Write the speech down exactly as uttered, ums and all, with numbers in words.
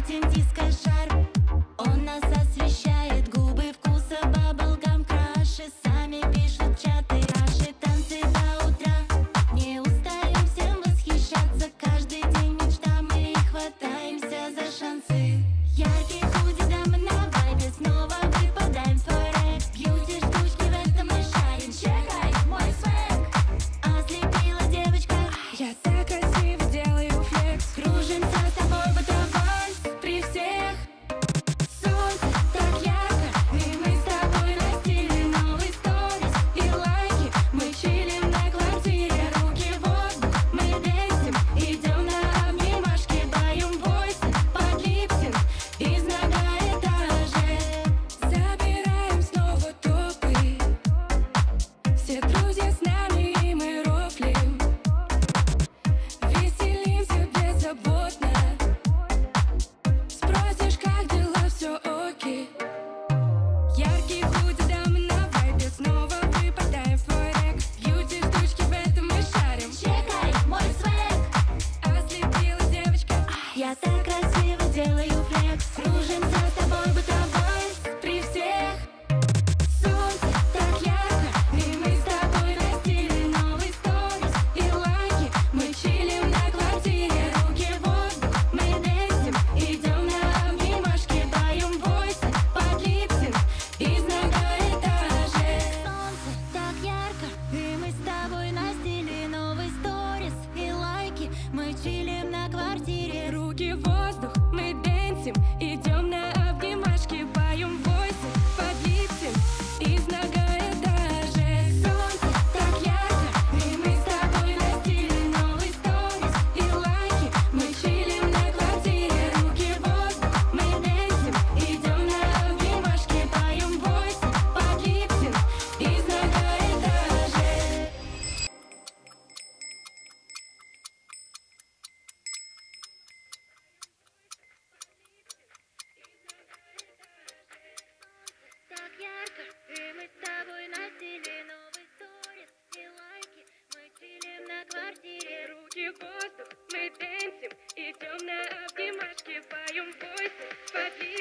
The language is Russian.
крутим диско-шар. Он нас освещает, губы вкуса баблгам краши. Сами пишут чаты, наши танцы до утра. Не устаем всем восхищаться, каждый день мечта, мы и хватаемся за шансы. Яркие худи, дамы на вайбе, снова выпадаем в твой рэп. Бьюти штучки, в этом мы шарим, чекай мой свэг. Ослепила девочка, Я так красиво делаю флекс. кружимся с тобой, будто вальс при всех. Солнце так ярко, и мы с тобой на стиле. Новый сторис и лайки, мы чилим на квартире. Руки в воздух, мы дэнсим, идем на обнимашки. Поем войсы под липсинг из многоэтажек. Забираем снова топы, все друзья с нами, и мы рофлим. Веселимся беззаботно. Спросишь, как дела, все окей. Яркие худи, дамы на вайбе, снова выпадаем в твой рэк. Бьюти штучки, в этом мы шарим, Чекай мой свэг. ослепила девочка. Я так красиво делаю флекс. Кружимся с тобой, будто вальс при всех. Солнце так ярко, и мы с тобой на стиле. Новый сторис и лайки, мы чилим на квартире. Руки в воздух, мы дэнсим, идем на обнимашки. Поем войсы под липсинг из многоэтажек. Солнце так ярко, и мы с тобой на стиле. Новый сторис и лайки, мы чилим на квартире. Руки в воздух, мы дэнсим, идем на обнимашки. Поем войсы под липсинг из многоэтажек. Солнце так ярко, и мы с тобой на стиле. Новый сторис и лайки, мы чилим на квартире. Руки в воздух, мы дэнсим, идем на обнимашки. Поем войсы под липсинг из многоэтажек. Так ярко, и мы с тобой на стиле. Новый сторис и лайки, мы чилим на квартире. Руки в воздух, мы дэнсим, идем на обнимашки. Поем войсы под липсинг